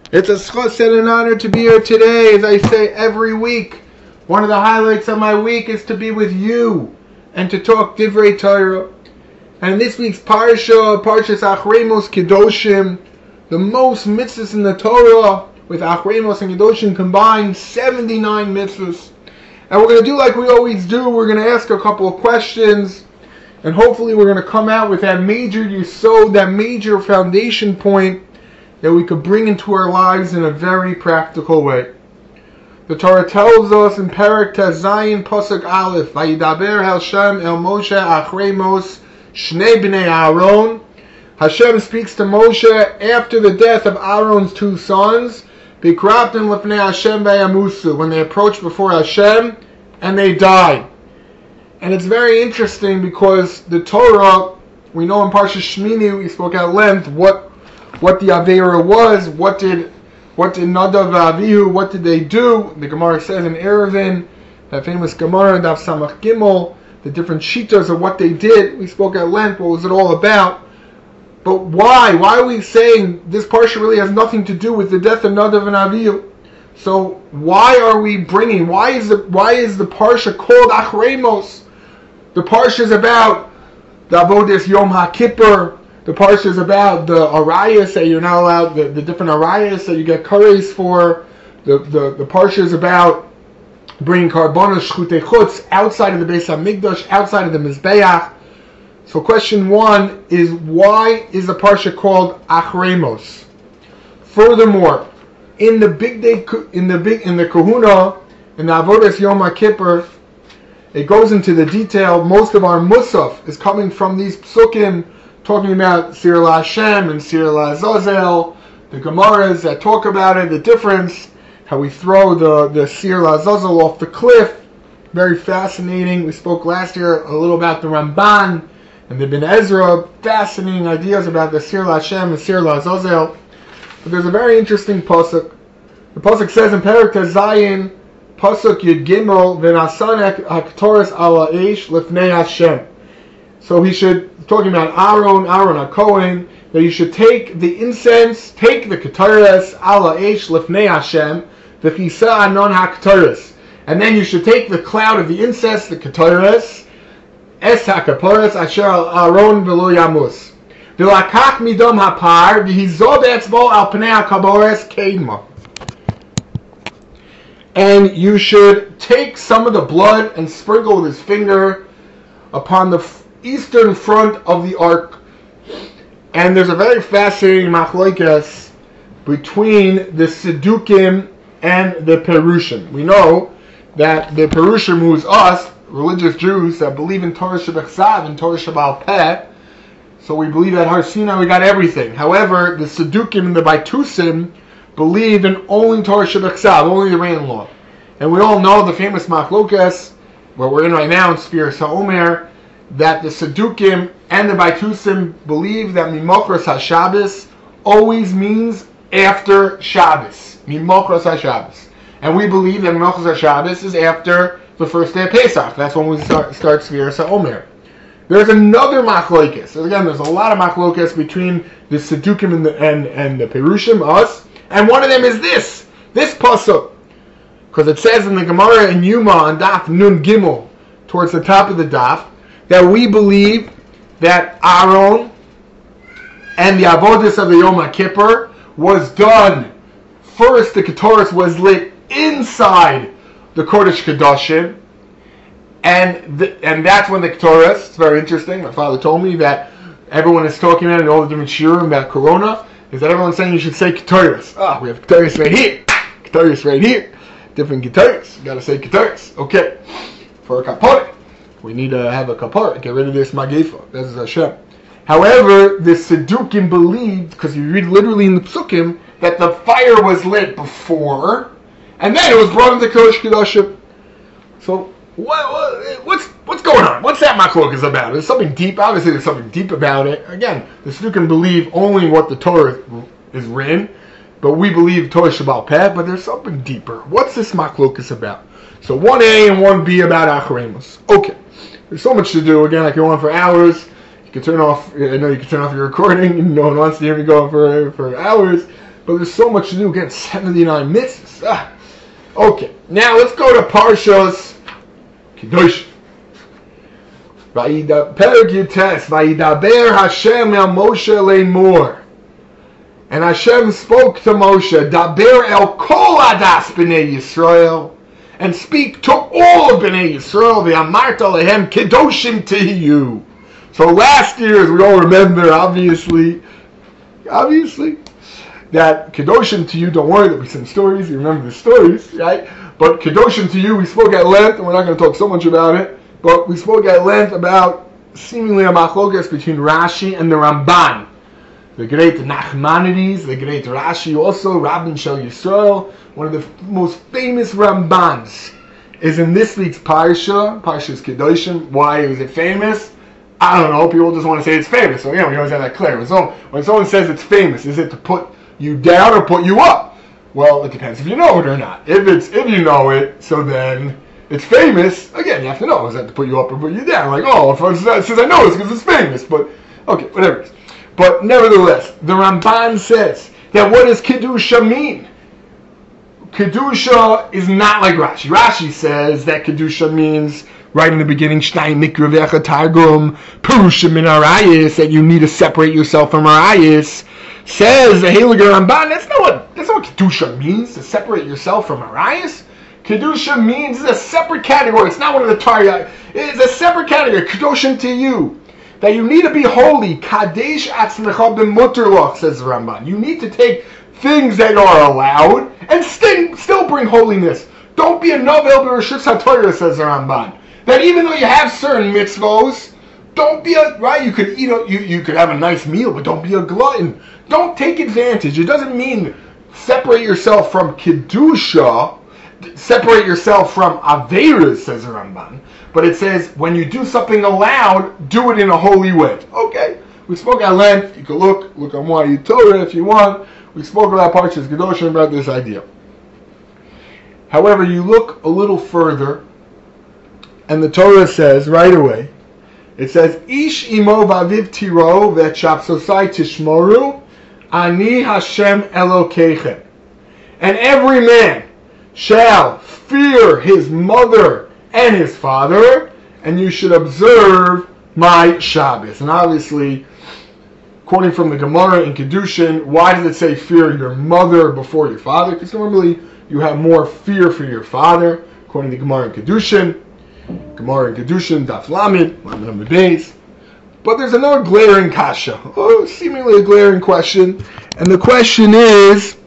It's a schus and an honor to be here today. As I say every week, one of the highlights of my week is to be with you and to talk Divrei Torah. And this week's Parshas Achremos Kedoshim, the most mitzvahs in the Torah, with Achremos and Kedoshim combined, 79 mitzvahs. And we're going to do like we always do. We're going to ask a couple of questions, and hopefully we're going to come out with that major yesod, that major foundation point that we could bring into our lives in a very practical way. The Torah tells us in Perek Tezayin Pasuk Aleph, Vayidaber Hashem el Moshe Achremos Shnei Bnei Aaron. Hashem speaks to Moshe after the death of Aaron's two sons, Bikraptim Lefnei Hashem Bayamusu, when they approached before Hashem and they died. And it's very interesting because the Torah, we know in Parshas Shmini, we spoke at length what the Aveira was, what did Nadav Avihu, what did they do? The Gemara says in Eruvin, that famous Gemara, Daf Samach Gimel, the different shitas of what they did. We spoke at length, what was it all about? But why? Why are we saying this parsha really has nothing to do with the death of Nadav and Avihu? So why are we bringing? Why is the parsha called Achremos? The parsha is about the Avodas Yom HaKippur. The parsha is about the arayas that you're not allowed, the different arayas that you get kares for. The parsha is about bringing karbanos shchutei chutz outside of the Beis HaMikdash, outside of the Mizbeach. So question one is, why is the parsha called Achremos? Furthermore, in the big day, in the kahuna, in the Avodas Yom HaKippur, it goes into the detail. Most of our musaf is coming from these psukim, talking about Sir LaHashem and Sir LaZazel, the Gemaras that talk about it, the difference, how we throw the Sir LaZazel off the cliff. Very fascinating. We spoke last year a little about the Ramban and the Ben Ezra, fascinating ideas about the Sir LaHashem and Sir LaZazel. But there's a very interesting pasuk. The pasuk says in Perek Tezayin, pasuk Yud Gimel, V'nasan haktoras ala eish lefnei Hashem. So he should, talking about Aaron HaKohen, that you should take the incense, take the Ketores ala eish lefnei Hashem, the Chisa anon HaKetores, and then you should take the cloud of the incense, the Ketores, es HaKaporos asher Aaron v'lo yamus, v'lakach midom hapar v'hizo be'etzbo al pnei HaKabores keima. And you should take some of the blood and sprinkle with his finger upon the eastern front of the ark. And there's a very fascinating machlokes between the Siddukim and the Perushim. We know that the Perushim, who's us, religious Jews that believe in Torah Shebechsav and Torah Shebal Peh, so we believe at Har Sinai we got everything. However, the Siddukim and the Baitusim believe in only Torah Shebechsav, only the Rein Law. And we all know the famous machlokes, where we're in right now in Sfiras HaOmer, that the Siddukim and the Baitusim believe that Mimochros HaShabbos always means after Shabbos. Mimochros HaShabbos. And we believe that Mimochros HaShabbos is after the first day of Pesach. That's when we start Sfiras HaOmer. There's another machlokes. Again, there's a lot of machlokes between the Siddukim and the Perushim, us. And one of them is this pasuk. Because it says in the Gemara in Yuma on Daf Nun Gimel, towards the top of the Daf, that we believe that Aaron and the Avodas of the Yom HaKippur was done. First, the Ketores was lit inside the Kodesh Kedoshim, and that's when the Ketores, it's very interesting, my father told me that everyone is talking about in all the different shiurim about Corona, is that everyone's saying you should say Ketores. We have Ketores right here, Ketores right here, different Ketores, you gotta say Ketores, okay, for a kapot. We need to have a kapara, get rid of this magifa. This is Hashem. However, the Siddukim believed, because you read literally in the Psukim, that the fire was lit before, and then it was brought into Kodesh Kedoshim. So, what's going on? What's that machlokes about? There's something deep. Obviously, there's something deep about it. Again, the Siddukim believe only what the Torah is written, but we believe Torah Shebal Peh, but there's something deeper. What's this machlokes about? So 1A and 1B about Achremos. Okay. There's so much to do. Again, I can go on for hours. You can turn off. I know you can turn off your recording. No one wants to hear me go on for hours. but there's so much to do. Again, 79 mitzvahs. Okay, now let's go to Parshas Kedoshim. Perek Yutes, Vayidaber Hashem el Moshe le'mor. And Hashem spoke to Moshe, Daber el kol adas b'nei Yisrael, and speak to all of b'nei Yisrael, v'amarta lehem kedoshim tihiyu. So last year, as we all remember, obviously, that kedoshim to you, don't worry that we send stories, you remember the stories, right? But kedoshim to you, we spoke at length, and we're not going to talk so much about it, but we spoke at length about seemingly a machlokas between Rashi and the Ramban. The great Nachmanides, the great Rashi also, Rabban Shel Yisrael, one of the most famous Rambans, is in this week's Parshas Kedoshim. Why is it famous? I don't know, people just want to say it's famous, so we always have that clear. When someone says it's famous, is it to put you down or put you up? Well, it depends if you know it or not. If you know it, so then it's famous. Again, you have to know, is that to put you up or put you down? Like, if it says I know it's because it's famous, but okay, whatever it is. But nevertheless, the Ramban says that what does Kedusha mean? Kedusha is not like Rashi. Rashi says that Kedusha means, right in the beginning, Shnai Mikra Vecha Targum, Perusha Min Arayis, that you need to separate yourself from Arayis. Says the Heilige Ramban, that's not what Kedusha means, to separate yourself from Arayis. Kedusha means it's a separate category. It's not one of the Targum. It's a separate category. Kedoshim to you. That you need to be holy. Kadesh atzmecha b'muterlach, says the Ramban. You need to take things that are allowed and still bring holiness. Don't be a novel b'reshus haTorah, says the Ramban. That even though you have certain mitzvos, don't be right. You could you could have a nice meal, but don't be a glutton. Don't take advantage. It doesn't mean separate yourself from kedusha, separate yourself from averas, says the Ramban. But it says, when you do something allowed, do it in a holy way. Okay, we spoke at length. You can look on Why Torah if you want. We spoke about Parshas Kedoshim about this idea. However, you look a little further, and the Torah says right away, it says, Ish imo v'aviv tiro v'etshapsosai tishmoru, ani Hashem Elokeichem. And every man shall fear his mother and his father, and you should observe my Shabbos. And obviously, quoting from the Gemara in Kedushin, why does it say fear your mother before your father? Because normally you have more fear for your father, according to Gemara in Kedushin. Gemara in Kedushin, Daf Lamed, Lamed Beis. But there's another glaring kasha, seemingly a glaring question, and the question is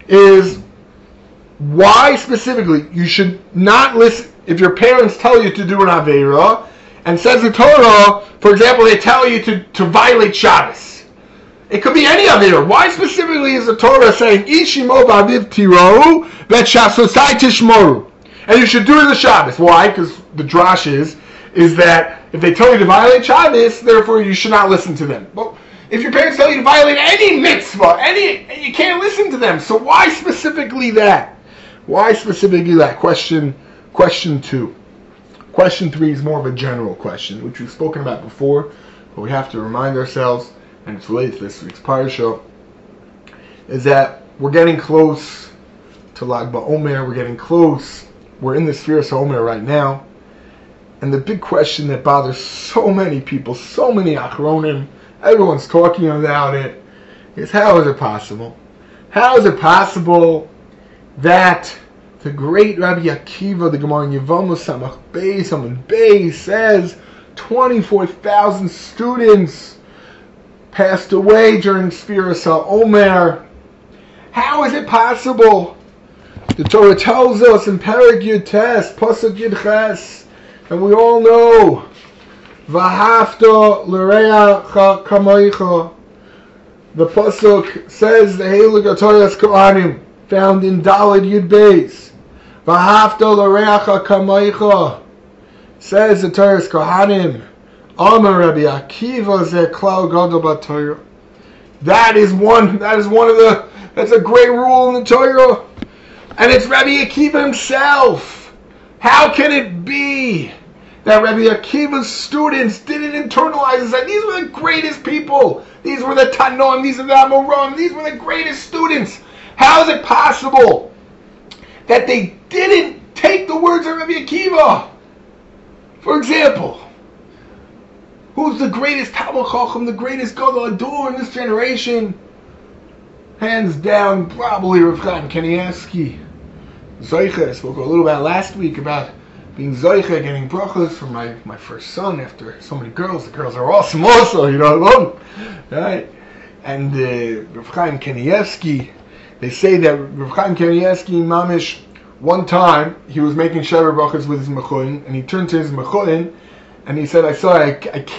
why specifically you should not listen if your parents tell you to do an Aveira, and says the Torah, for example, they tell you to violate Shabbos. It could be any Aveira. Why specifically is the Torah saying, Ishimo v'aviv tiro v'etshapsosai tishmoru? And you should do it in the Shabbos. Why? Because the drash is that if they tell you to violate Shabbos, therefore you should not listen to them. But if your parents tell you to violate any mitzvah, you can't listen to them. So why specifically that? Why specifically that? Question 2. Question 3 is more of a general question, which we've spoken about before, but we have to remind ourselves, and it's related to this week's Parashah, is that we're getting close to Lag BaOmer. We're getting close. We're in the sphere of Omer right now, and the big question that bothers so many people, so many Achronim, everyone's talking about it, is how is it possible? How is it possible that the great Rabbi Akiva, the Gemara in Yevamos Samach Beis, Amud Beis, says 24,000 students passed away during Sfiras HaOmer. How is it possible? The Torah tells us in Perek Yutes, Pasuk Yud Ches, and we all know, V'ahavta l'reacha kamoicha. The Pasuk says, the Heilige Torah Kohanim, found in Daled Yud Beis. V'ahavta l'reacha kamoicha. Says the Torah Kohanim, Amar Rabbi Akiva ze klal gadol b'Torah. That's a great rule in the Torah. And it's Rabbi Akiva himself. How can it be that Rabbi Akiva's students didn't internalize and say, these were the greatest people. These were the Tanoim, these are the Amoraim, these were the greatest students. How is it possible that they didn't take the words of Rabbi Akiva? For example, who's the greatest Talmid Chacham, the greatest Gadol Hador in this generation? Hands down, probably Rav Chaim Kanievsky. Zoicha, I spoke a little about last week about being Zoicha, getting brachas from my first son after so many girls. The girls are awesome also, I love them. Right? And Rav Chaim Kanievsky, they say that Rav Chaim Kanievsky, Mamish, one time he was making Sheva brachas with his mechuin, and he turned to his mechuin and he said, I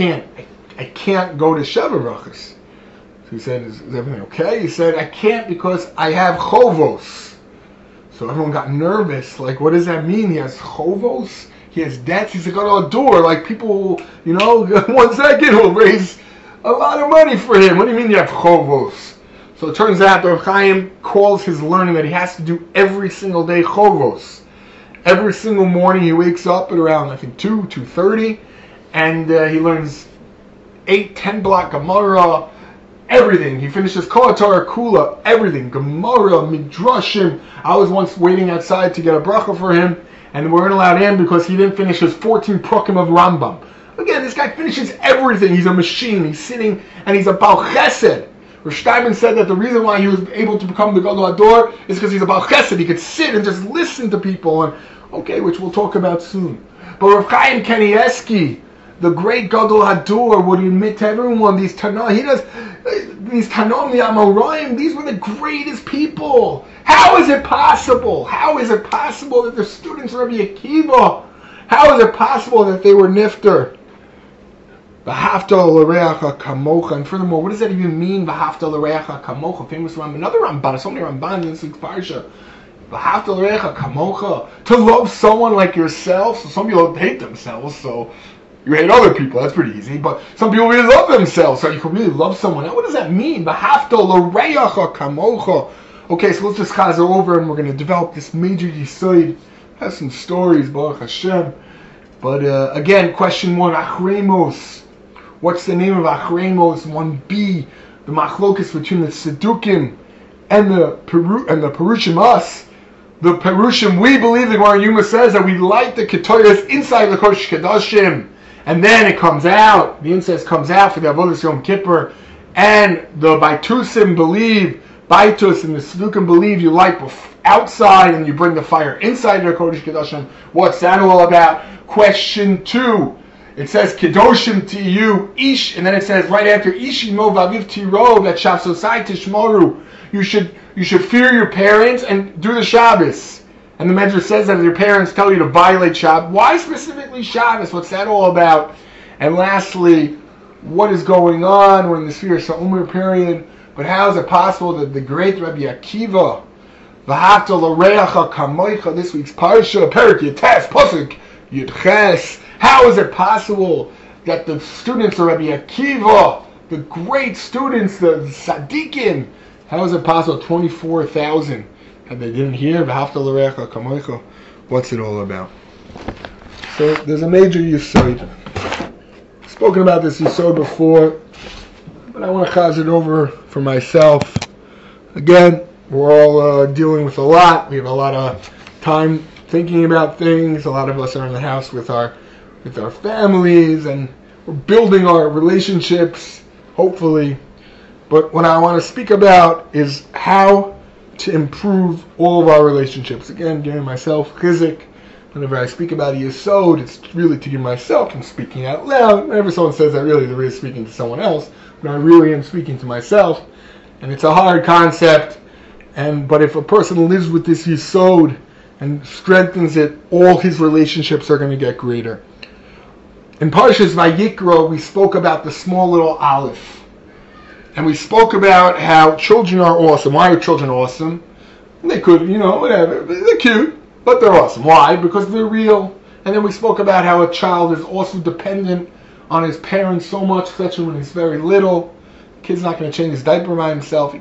can't go to Sheva brachas. So he said, is everything okay? He said, I can't because I have chovos. So everyone got nervous. Like, what does that mean? He has chovos? He has debts? He's like, oh, a door. Like, people, 1 second will raise a lot of money for him. What do you mean you have chovos? So it turns out that Rav Chaim calls his learning that he has to do every single day chovos. Every single morning he wakes up at around, 2:30, and he learns 8-10 block Gemara, everything. He finishes Kol HaTorah Kula, everything. Gemara, Midrashim. I was once waiting outside to get a bracha for him, and we weren't allowed in because he didn't finish his 14 prokim of Rambam. Again, this guy finishes everything. He's a machine. He's sitting, and he's a Baal Chesed. Rav Steinman said that the reason why he was able to become the Gadol Hador is because he's a Baal Chesed. He could sit and just listen to people, which we'll talk about soon. But Rav Chaim Kanievsky, the great Gadol Hador, would admit to everyone these Tanoim. These Tanoim, the Amoraim, these were the greatest people. How is it possible? How is it possible that the students of Rabbi Akiva, how is it possible that they were nifter? V'hafta l'reacha kamocha. And furthermore, what does that even mean? V'hafta l'reacha kamocha. Famous Ramban, another Ramban, so many Rambans in this week's parsha. V'hafta l'reacha kamocha. To love someone like yourself. So some people hate themselves, so you hate other people. That's pretty easy. But some people really love themselves, so you can really love someone. Now, what does that mean? V'hafta l'reacha kamocha. Okay, so let's just chazer over, and we're going to develop this major yisoid. Have some stories, Baruch Hashem. But again, question 1, Achremos. What's the name of Achremos? 1b, the machlokas between the Tzedukim and the Perushim us. The Perushim, we believe the Gemara Yuma says that we light the Ketoras inside the Kodesh Kodashim, and then it comes out. The incense comes out for the Avodas Yom Kippur, and the Baitusim believe, Baitus and the Tzedukim believe you light outside and you bring the fire inside the Kodesh Kodashim. What's that all about? Question 2. It says Kedoshim to you, Ish, and then it says right after Ishimo Vaviv Tirov at Shavsosai Tishmoru. You should fear your parents and do the Shabbos. And the Medrash says that if your parents tell you to violate Shabbos, why specifically Shabbos? What's that all about? And lastly, what is going on? We're in the Sfira Sa'umer period, but how is it possible that the great Rabbi Akiva, V'hafta l'reacha kamoicha, this week's parsha, Perik Yates, Pasuk Yudches, how is it possible that the students of Rabbi Akiva, the great students, the Tzaddikim, how is it possible 24,000 that they didn't hear V'hafta l'reacha kamoicha? What's it all about? So there's a major yisod. I've spoken about this yisod before, but I want to chaz it over for myself. Again, we're all dealing with a lot. We have a lot of time thinking about things. A lot of us are in the house with our families, and we're building our relationships, hopefully. But what I want to speak about is how to improve all of our relationships. Again, giving myself chizik. Whenever I speak about a yesod, it's really to give myself. I'm speaking out loud. Whenever someone says that, really, they're really speaking to someone else. But I really am speaking to myself. And it's a hard concept. But if a person lives with this yesod and strengthens it, all his relationships are going to get greater. In Parshas Vayikra, we spoke about the small little aleph. And we spoke about how children are awesome. Why are children awesome? They could, whatever. They're cute, but they're awesome. Why? Because they're real. And then we spoke about how a child is also dependent on his parents so much, especially when he's very little. The kid's not going to change his diaper by himself.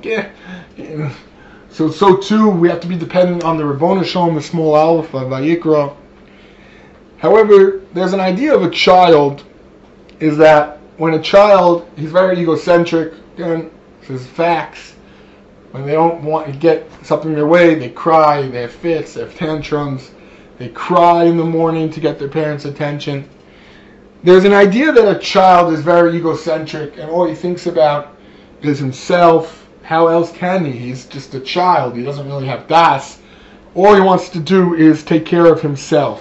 So too, we have to be dependent on the Ribono Shel Olam, the small aleph of Vayikra. However, there's an idea of a child, is that when a child, he's very egocentric, again, this is facts. When they don't want to get something their way, they cry, they have fits, they have tantrums, they cry in the morning to get their parents' attention. There's an idea that a child is very egocentric and all he thinks about is himself. How else can he? He's just a child. He doesn't really have das. All he wants to do is take care of himself.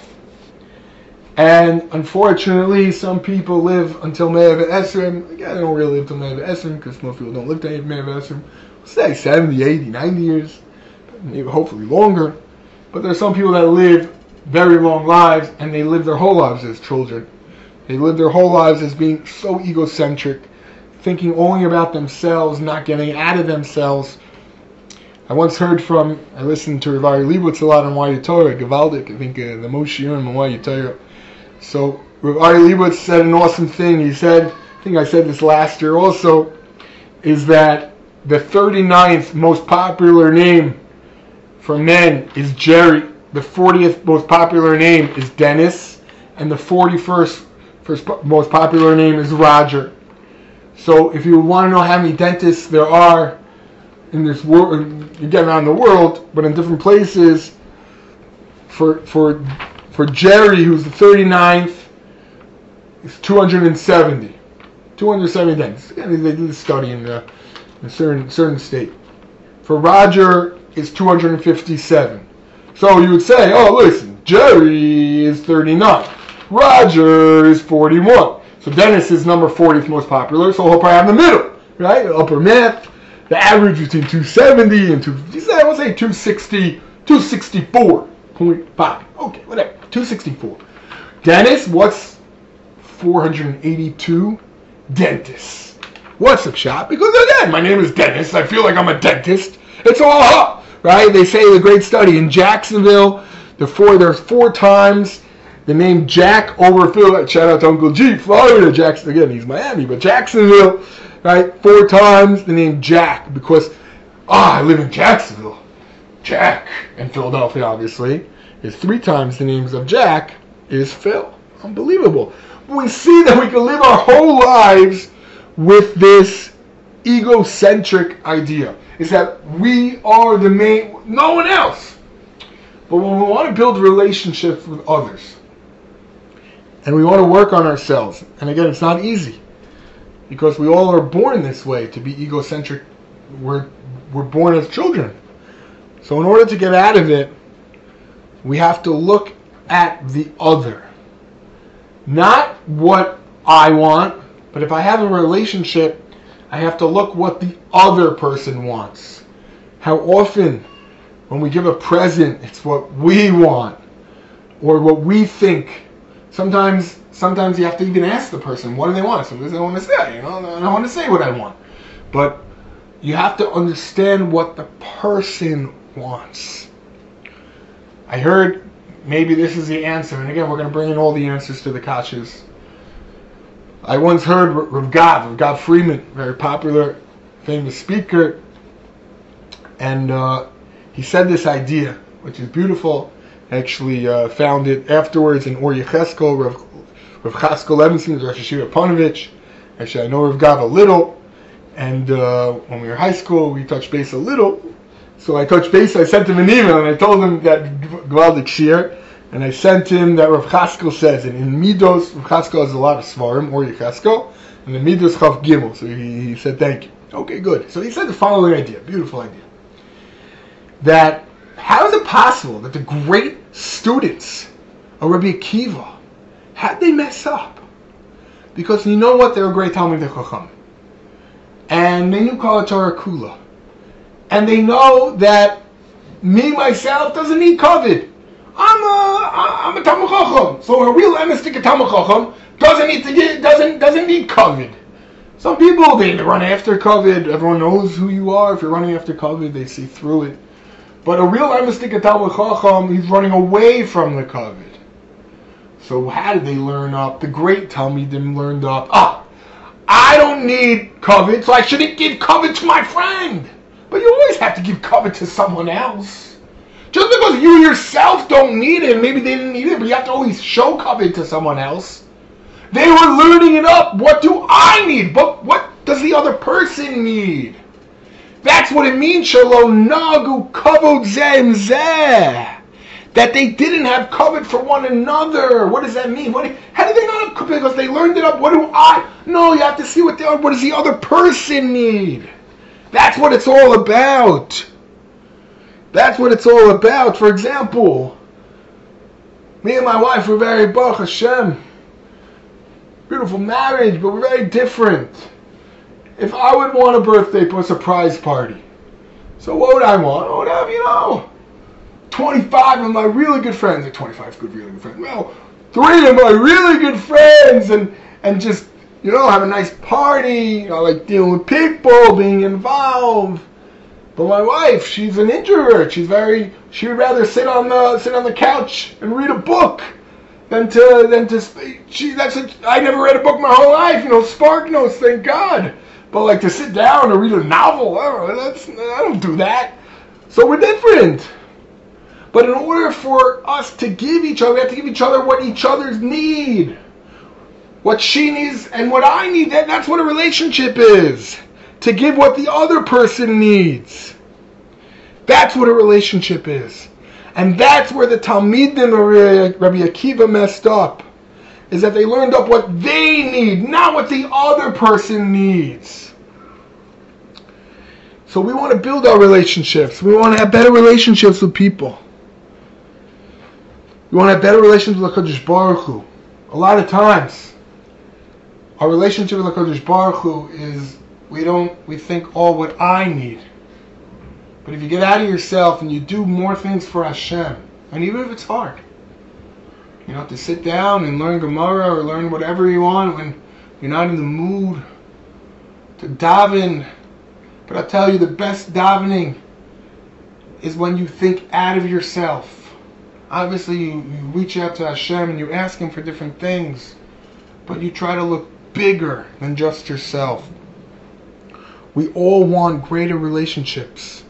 And unfortunately, some people live until Mea V'Esrim. Again, they don't really live till Mea V'Esrim because most people don't live till Mea V'Esrim. Say 70, 80, 90 years, maybe hopefully longer. But there are some people that live very long lives and they live their whole lives as children. They live their whole lives as being so egocentric, thinking only about themselves, not getting out of themselves. I listened to Rav Ari Leibowitz a lot on Why You Torah, Gavaldik, I think the most Shiurim on Why You Torah. So Rav Ari Leibowitz said an awesome thing. He said, I think I said this last year also, is that the 39th most popular name for men is Jerry. The 40th most popular name is Dennis. And the 41st most popular name is Roger. So if you want to know how many dentists there are in this world, you get around the world, but in different places, for Jerry, who's the 39th, it's 270. 270 dentists. Again, they did a study in a certain state. For Roger, it's 257. So you would say, oh, listen, Jerry is 39. Roger is 41. So Dennis is number 40th most popular, so he'll probably have the middle, right? Upper math, the average between 270 and 257, I would say 260, 264.5. Okay, whatever, 264. Dennis, what's 482? Dentists. What's up, shop? Because again, my name is Dennis. I feel like I'm a dentist. It's all up, right? They say the great study in Jacksonville. There's 4 times the name Jack over Phil. Shout out to Uncle G, Florida. Jackson again. He's Miami, but Jacksonville, right? 4 times the name Jack because I live in Jacksonville. Jack in Philadelphia, obviously, is 3 times the names of Jack is Phil. Unbelievable. We see that we can live our whole lives with this egocentric idea, is that we are the main, no one else. But when we want to build relationships with others, and we want to work on ourselves, and again, it's not easy, because we all are born this way, to be egocentric. We're born as children. So in order to get out of it, we have to look at the other. Not what I want, but if I have a relationship, I have to look what the other person wants. How often, when we give a present, it's what we want, or what we think. Sometimes you have to even ask the person, what do they want? Sometimes they don't want to say, I don't want to say what I want. But you have to understand what the person wants. I heard, maybe this is the answer, and again, we're going to bring in all the answers to the kashas. I once heard Rav Gav Freeman, very popular, famous speaker, and he said this idea, which is beautiful. I actually found it afterwards in Or Yecheskel, Rav Chaskel Levinson, Rosh Hashiva Panovich. Actually, I know Rav Gav a little, and when we were in high school, we touched base a little. So I touched base, I sent him an email, and I told him that Gvaldik Shir, and I sent him that Rav Chaskel says it. In Midos, Rav Chaskel has a lot of svarim, Or Yecheskel, and the Midos Chav Gimel. So he said, thank you. Okay, good. So he said the following idea, beautiful idea. That how is it possible that the great students of Rabbi Akiva, how'd they mess up? Because you know what? They were great Talmidei Chacham. And they knew Kol HaTorah Kula. And they know that me, myself, doesn't need covet. I'm a Talmid Chacham. So a real emistic Talmid Chacham doesn't need covet. Some people, they run after covet. Everyone knows who you are. If you're running after covet, they see through it. But a real emistic Talmid Chacham, he's running away from the covet. So how did they learn up? The great Talmidim learned up. I don't need covet, so I shouldn't give covet to my friend. But you always have to give covet to someone else. Just because because you yourself don't need it. Maybe they didn't need it, but you have to always show kavod to someone else. They were learning it up. What do I need? But what does the other person need? That's what it means, Shalom Nagu Kavod Zeh Zeh. That they didn't have kavod for one another. What does that mean? How do they not have kavod? Because they learned it up. What do I? No, you have to see what does the other person need. That's what it's all about. That's what it's all about. For example, me and my wife were very Baruch Hashem. Beautiful marriage, but we're very different. If I would want a birthday surprise party, so what would I want? I would have, 25 of my really good friends. Like 25 is good, really good friends. Well, 3 of my really good friends, and just, have a nice party. Like dealing with people, being involved. But my wife, she's an introvert. She would rather sit on the couch and read a book than to speak. I never read a book my whole life. Spark Notes, thank God. But like to sit down and read a novel, I don't do that. So we're different. But in order for us to give each other, we have to give each other what each other's need. What she needs and what I need. That's what a relationship is. To give what the other person needs. That's what a relationship is. And that's where the Talmidim of Rabbi Akiva messed up. Is that they learned up what they need, not what the other person needs. So we want to build our relationships. We want to have better relationships with people. We want to have better relations with HaKadosh Baruch Hu. A lot of times, our relationship with HaKadosh Baruch Hu is we think all what I need. But if you get out of yourself and you do more things for Hashem, and even if it's hard, to sit down and learn Gemara or learn whatever you want when you're not in the mood to daven. But I'll tell you, the best davening is when you think out of yourself. Obviously, you reach out to Hashem and you ask Him for different things, but you try to look bigger than just yourself. We all want greater relationships.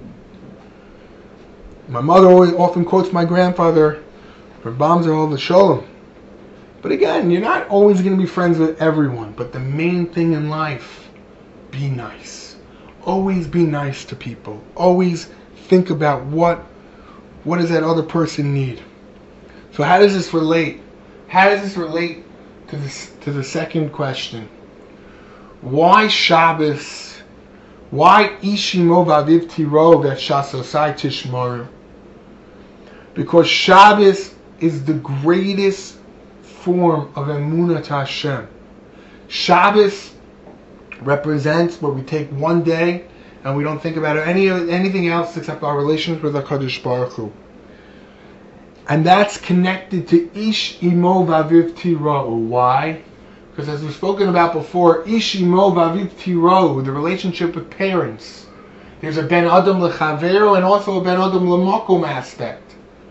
My mother often quotes my grandfather, Rabam Zerhol Shalom. But again, you're not always going to be friends with everyone. But the main thing in life, be nice. Always be nice to people. Always think about what does that other person need. So how does this relate? How does this relate to the second question? Why Shabbos? Why Ishimo Vaviv Tiro that Shasosai Tishmaru? Because Shabbos is the greatest form of Emunah to Hashem. Shabbos represents where we take one day and we don't think about anything else except our relations with HaKadosh Baruch Hu. And that's connected to Ish Imo Vaviv Tira'u. Why? Because as we've spoken about before, Ish Imo Vaviv Tira'u, the relationship with parents. There's a Ben Adam Lechavero and also a Ben Adam Lemakom aspect.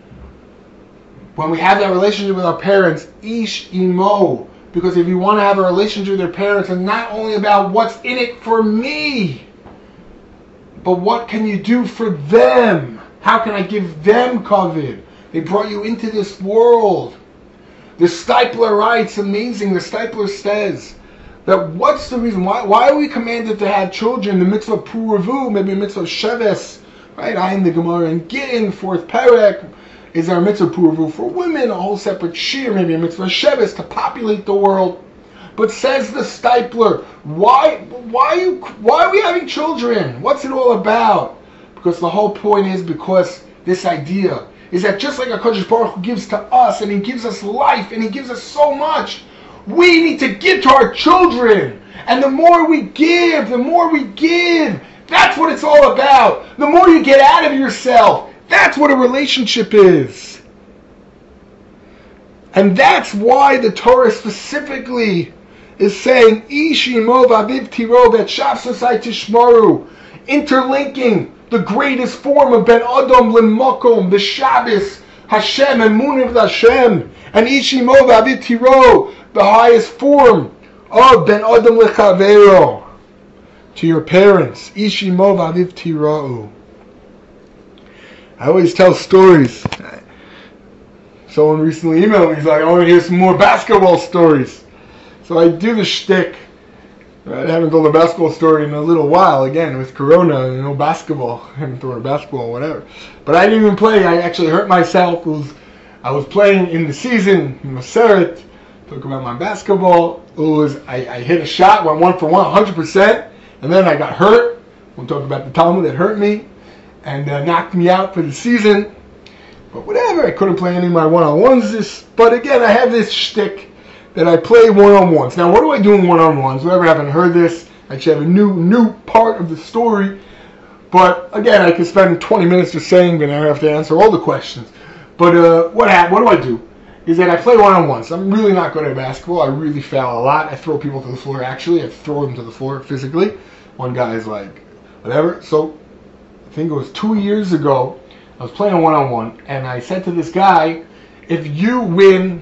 When we have that relationship with our parents, Ish Imo, because if you want to have a relationship with your parents, it's not only about what's in it for me, but what can you do for them? How can I give them kavod? They brought you into this world. The Steipler writes, amazing, the Steipler says, that what's the reason, why are we commanded to have children? The mitzvah Puravu, maybe a mitzvah Sheves, right? I am the Gemara in Gittin, 4th Perek, is our mitzvah Puravu for women, a whole separate shir, maybe a mitzvah Sheves to populate the world. But says the Steipler, why are we having children? What's it all about? Because the whole point is because this idea is that just like HaKadosh Baruch Hu gives to us, and He gives us life, and He gives us so much, we need to give to our children. And the more we give, that's what it's all about. The more you get out of yourself, that's what a relationship is. And that's why the Torah specifically is saying, Ishimo Vaviv Tiro Vet Shafsasai Tishmaru, interlinking the greatest form of Ben Adam L'Makom, the Shabbos, Hashem, and Emunah with Hashem, and Ishimo Vaviv Tiro, the highest form of Ben Adam L'Chavero, to your parents, Ishimo Vaviv Tiro. I always tell stories. Someone recently emailed me, he's like, I want to hear some more basketball stories. So I do the shtick. I haven't told a basketball story in a little while, again, with Corona, basketball. I haven't thrown a basketball or whatever. But I didn't even play. I actually hurt myself. I was playing in the season in Maseret. Talk about my basketball. I hit a shot, went 1 for 1, 100%, and then I got hurt. We'll talk about the Talmud that hurt me and knocked me out for the season. But whatever, I couldn't play any of my one-on-ones. But again, I have this shtick that I play one-on-ones. Now, what do I do in one-on-ones? Whoever haven't heard this, I actually have a new part of the story. But again, I could spend 20 minutes just saying, but I have to answer all the questions. But what do I do? Is that I play one-on-ones. I'm really not good at basketball. I really foul a lot. I throw people to the floor, actually. I throw them to the floor physically. One guy is like, whatever. So, I think it was 2 years ago, I was playing a one-on-one, and I said to this guy, if you win,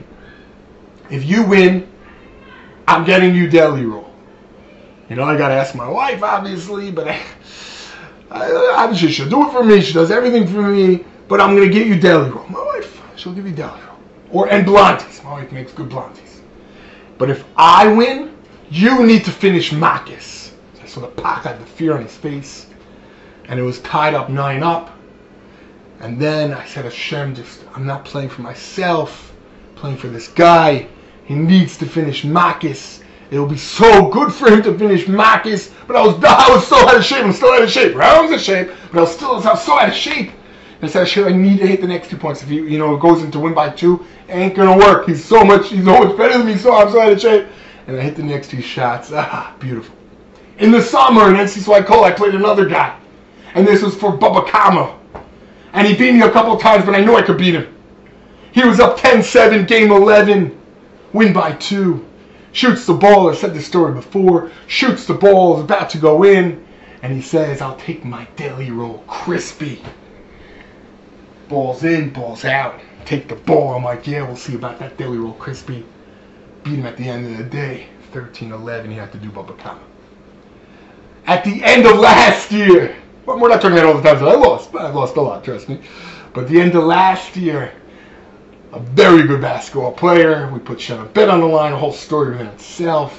I'm getting you deli roll. I got to ask my wife, obviously, but obviously she'll do it for me. She does everything for me, but I'm going to get you deli roll. My wife, she'll give you deli roll. And blondies. My wife makes good blondies. But if I win, you need to finish makis. I saw the pachad, the fear on his face. And it was tied up 9-up. And then I said, Hashem, I'm not playing for myself. I'm playing for this guy. He needs to finish makis. It'll be so good for him to finish makis. But I was so out of shape. I'm still out of shape. Rounds of shape. But I was so out of shape. And I said, Hashem, I need to hit the next 2 points. If it goes into win by 2, it ain't going to work. He's so much better than me. So I'm so out of shape. And I hit the next 2 shots. Beautiful. In the summer in NC Swai I played another guy. And this was for Bubba Kama. And he beat me a couple of times, but I knew I could beat him. He was up 10-7, game 11. Win by 2. Shoots the ball. I said this story before. Shoots the ball. Is about to go in. And he says, I'll take my deli roll crispy. Ball's in, ball's out. Take the ball. I'm like, yeah, we'll see about that deli roll crispy. Beat him at the end of the day. 13-11. He had to do Bubba Kama. At the end of last year. But we're not talking about all the times that I lost. But I lost a lot, trust me. But at the end of last year, a very good basketball player. We put Shana Bet on the line. A whole story within itself.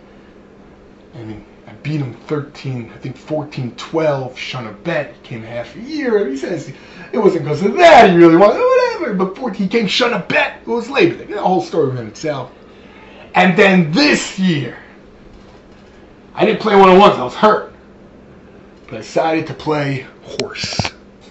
I beat him 14-12. Shana Bet came half a year. And he says it wasn't because of that. He really wanted whatever. But he came Shana Bet. It was Labor Day. A whole story within itself. And then this year, I didn't play one-on-ones. I was hurt. But I decided to play horse.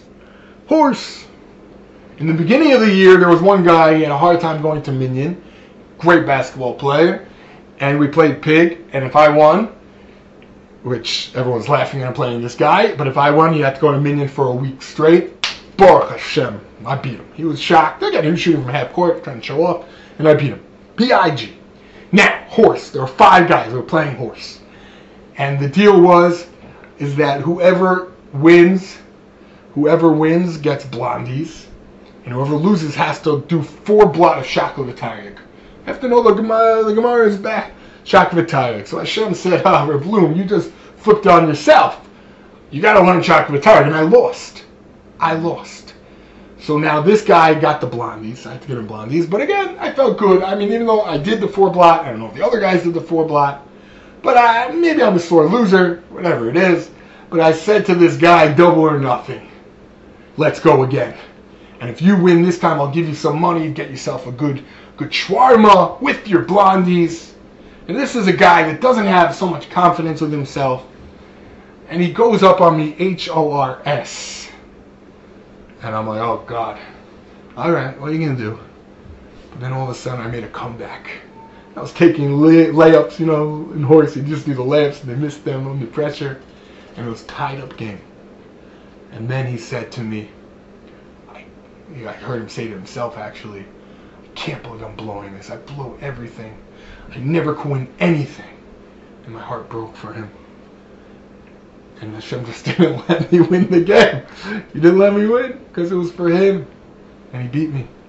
In the beginning of the year, there was one guy, he had a hard time going to Minyan. Great basketball player. And we played pig. And if I won, which everyone's laughing at, I'm playing this guy, but if I won, he had to go to Minyan for a week straight. Baruch Hashem. I beat him. He was shocked. Again, he was shooting from half court, trying to show off. And I beat him. P-I-G. Now, horse. There were 5 guys who were playing horse. And the deal is that whoever wins gets blondies, and whoever loses has to do 4 blot of shakla v'taryag. You have to know the Gemara is back. Shakla v'taryag. So Hashem said, Reb Bloom, you just flipped on yourself. You got to learn shakla v'taryag, and I lost. So now this guy got the blondies. I had to get him blondies, but again, I felt good. I mean, even though I did the 4 blot, I don't know if the other guys did the 4 blot. But maybe I'm a sore loser, whatever it is. But I said to this guy, double or nothing. Let's go again. And if you win this time, I'll give you some money. Get yourself a good shawarma with your blondies. And this is a guy that doesn't have so much confidence with himself. And he goes up on me, HORS. And I'm like, oh God. All right, what are you going to do? But then all of a sudden I made a comeback. I was taking layups, in horse. You just do the layups and they missed them under pressure. And it was a tied up game. And then he said to me, I heard him say to himself actually, I can't believe I'm blowing this. I blow everything. I never could win anything. And my heart broke for him. And Hashem just didn't let me win the game. He didn't let me win because it was for him. And he beat me.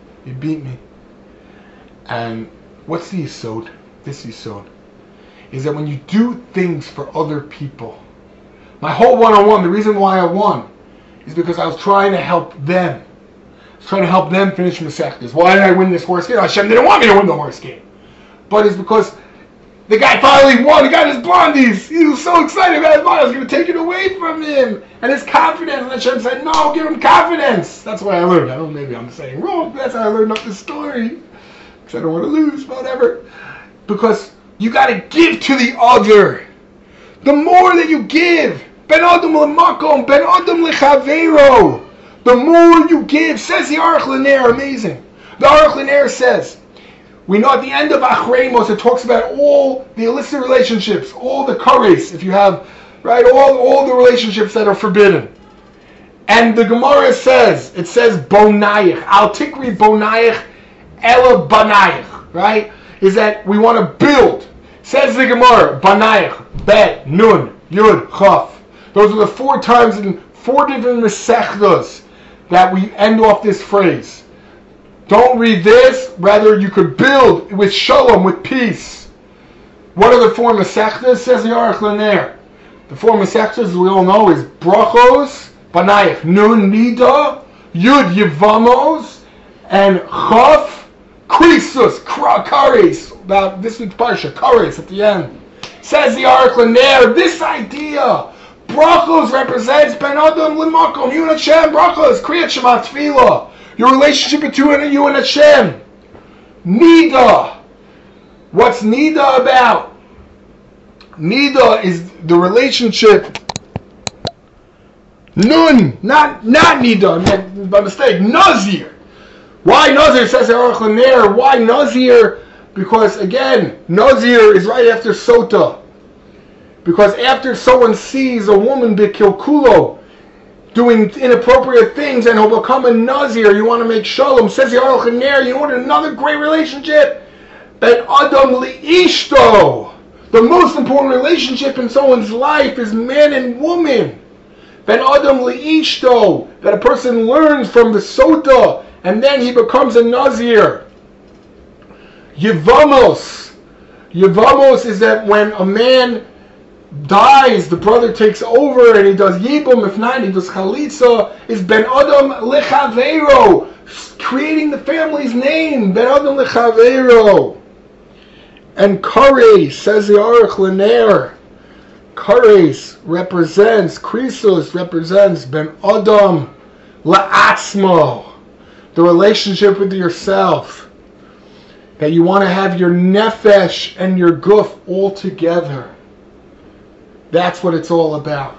And what's the yesod? This yesod is that when you do things for other people, my whole one-on-one, the reason why I won is because I was trying to help them. I was trying to help them finish Masechtas. Why did I win this horse game? Hashem didn't want me to win the horse game. But it's because the guy finally won. He got his blondies. He was so excited about his blondies. I was going to take it away from him. And his confidence. And Hashem said, no, give him confidence. That's what I learned. I don't know, maybe I'm saying wrong, but that's how I learned up this story. Because I don't want to lose, whatever. Because you got to give to the other. The more that you give, ben adam lemakom, ben adam lechavero. The more you give, says the Aruch LaNer, amazing. The Aruch LaNer says, we know at the end of Achremos, it talks about all the illicit relationships, all the kares, if you have, right, all the relationships that are forbidden. And the Gemara says, it says bonayich, al tikri bonayich ela banayich, right? Is that we want to build. Says the Gemara, banayich, bet, nun, yud, chaf. Those are the 4 times in 4 different mesechtas that we end off this phrase. Don't read this, rather you could build with shalom, with peace. What are the 4 mesechtas? Says the Aruch LaNer. The 4 mesechtas, as we all know, is brachos, banayich, nun, nida, yud, yevamos, and chaf, krisus, kares. About this week's parsha, kares at the end. Says the Aruch LaNer, this idea, brachos represents ben adam lemakom, you and Hashem, brachos, kriyat shema tefillah. Your relationship between you and Hashem. Nida. What's Nida about? Nida is the relationship. Nun. Not Nida. By mistake. Nazir. Why Nazir? Says Aruch LaNer. Why Nazir? Because again, Nazir is right after Sota. Because after someone sees a woman b'kilkulo, doing inappropriate things, and he'll become a Nazir. You want to make shalom. Says the Aruch LaNer, you want another great relationship? Ben adam li'ishto. The most important relationship in someone's life is man and woman. Ben adam li'ishto. That a person learns from the sota, and then he becomes a Nazir. Yevamos. Yevamos is that when a man dies, the brother takes over and he does yibum, if not he does chalitza, is ben adam lechavero, creating the family's name, ben adam lechavero. And kares, says the Aruch LaNer, kares represents, krisos represents ben adam la'atzmo, the relationship with yourself, that you want to have your nefesh and your guf all together. That's what it's all about.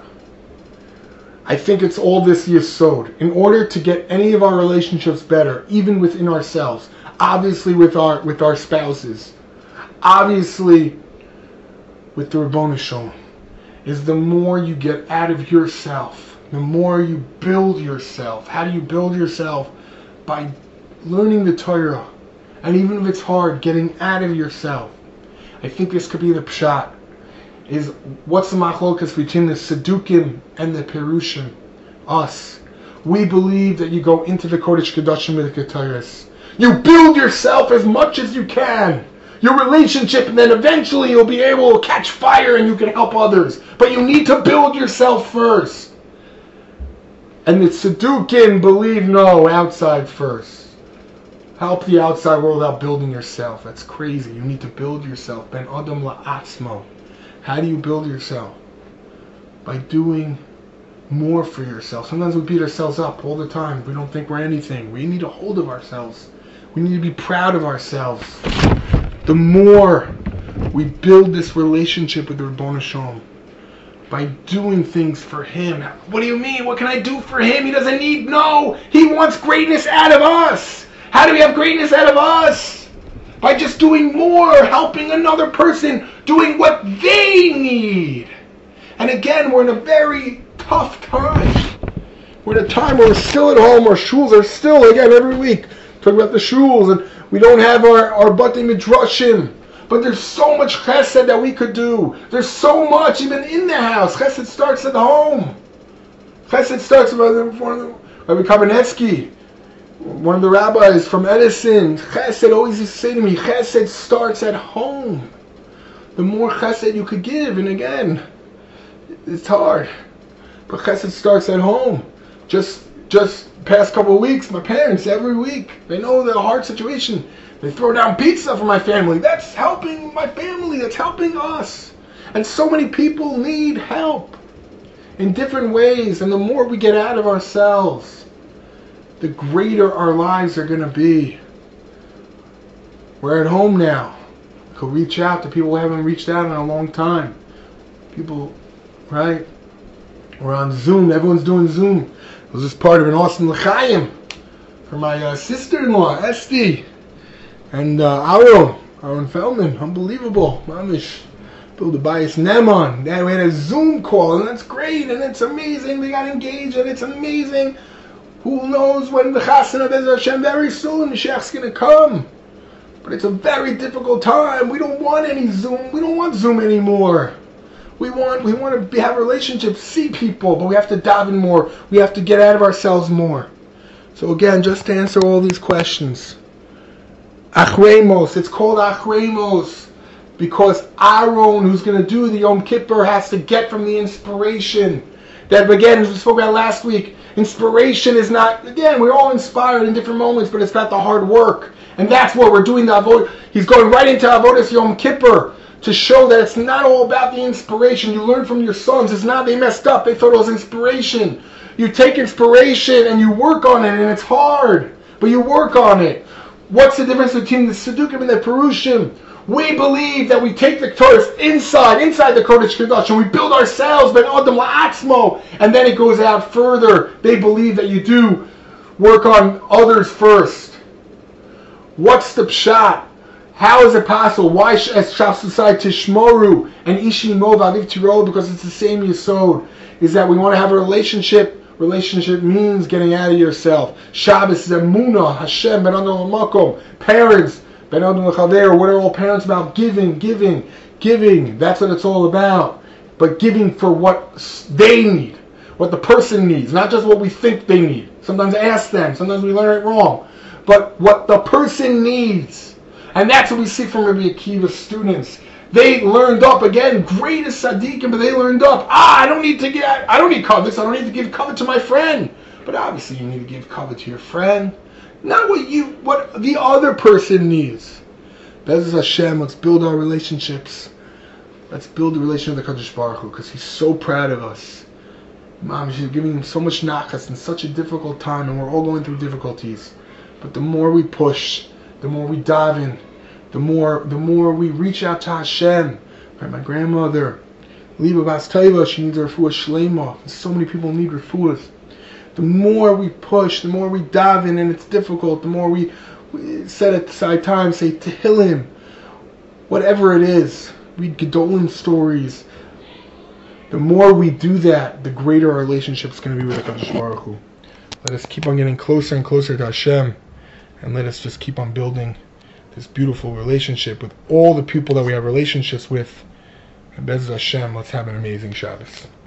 I think it's all this yesod. In order to get any of our relationships better, even within ourselves, obviously with our spouses, obviously with the Ribono Shel Olam, is the more you get out of yourself, the more you build yourself. How do you build yourself? By learning the Torah. And even if it's hard, getting out of yourself. I think this could be the pshat. Is what's the machlokas between the Sadukim and the Perushim? Us. We believe that you go into the Kodesh Kodashim with the Ketores. You build yourself as much as you can. Your relationship, and then eventually you'll be able to catch fire and you can help others. But you need to build yourself first. And the Sadukim believe no, outside first. Help the outside world out building yourself. That's crazy. You need to build yourself. Ben Adam la'atzmo. How do you build yourself? By doing more for yourself. Sometimes we beat ourselves up all the time. We don't think we're anything. We need a hold of ourselves. We need to be proud of ourselves. The more we build this relationship with the Ribono Shel Olam, by doing things for Him. What do you mean? What can I do for Him? He doesn't need, no. He wants greatness out of us. How do we have greatness out of us? By just doing more, helping another person, doing what they need. And again, we're in a very tough time. We're in a time where we're still at home. Our shuls are still, again, every week, talking about the shuls, and we don't have our Batei Midrashim. But there's so much chesed that we could do. There's so much, even in the house. Chesed starts at home. Chesed starts by Rabbi Kamenetsky, one of the rabbis from Edison. Chesed always used to say to me, chesed starts at home. The more chesed you could give, and again, it's hard, but chesed starts at home. Just past couple of weeks, my parents, every week, they know the hard situation. They throw down pizza for my family. That's helping my family. That's helping us. And so many people need help in different ways. And the more we get out of ourselves, the greater our lives are going to be. We're at home now. We could reach out to people who haven't reached out in a long time. People, right? We're on Zoom. Everyone's doing Zoom. I was just part of an Austin L'chaim for my sister-in-law, Esty, and Aaron Feldman. Unbelievable. Mamish. Build a bias Neman. We had a Zoom call, and that's great, and it's amazing. They got engaged, and it's amazing. Who knows when the Chasana Be'ez Hashem, very soon, the Sheikh's going to come. But it's a very difficult time. We don't want any Zoom. We don't want Zoom anymore. We want to have relationships, see people, but we have to daven more. We have to get out of ourselves more. So again, just to answer all these questions. Achremos, it's called Achremos because Aaron, who's going to do the Yom Kippur, has to get from the inspiration. That again, as we spoke about last week, inspiration is not, again, we're all inspired in different moments, but it's not the hard work. And that's what we're doing the Avodah. He's going right into Avodas Yom Kippur to show that it's not all about the inspiration. You learn from your sons. It's not, they messed up. They thought it was inspiration. You take inspiration and you work on it, and it's hard, but you work on it. What's the difference between the Sedukim and the Perushim? We believe that we take the Torah inside the Kodesh Kodesh, and we build ourselves, Ben Adam La'atzmo, and then it goes out further. They believe that you do work on others first. What's the pshat? How is it possible? Why as Shaf Society Tishmoru and Ishi Mov Aviv Tiro? Because it's the same Yesod. Is that we want to have a relationship. Relationship means getting out of yourself. Shabbos is Emunah, Hashem, Ben Adam L'makom. Parents, Ben Adam L'chaver. What are all parents about? Giving. That's what it's all about. But giving for what they need. What the person needs. Not just what we think they need. Sometimes ask them. Sometimes we learn it wrong. But what the person needs. And that's what we see from Rabbi Akiva's students. They learned up again, greatest tzaddikim, but they learned up. I don't need kavod. I don't need to give kavod to my friend. But obviously you need to give kavod to your friend. Not what the other person needs. Be'ez Hashem, let's build our relationships. Let's build the relationship with the Kadosh Baruch Hu, because He's so proud of us. Mom, she's giving Him so much nachas in such a difficult time, and we're all going through difficulties. But the more we push, the more we dive in, the more we reach out to Hashem. Right, my grandmother, Liba Bas Taiva, she needs a refuah shleima. So many people need refuahs. The more we push, the more we dive in, and it's difficult. The more we set aside time, say Tehillim, whatever it is, read Gedolim stories. The more we do that, the greater our relationship is going to be with HaKadosh Baruch Hu. Let us keep on getting closer and closer to Hashem, and let us just keep on building this beautiful relationship with all the people that we have relationships with. And Be'ez Hashem, let's have an amazing Shabbos.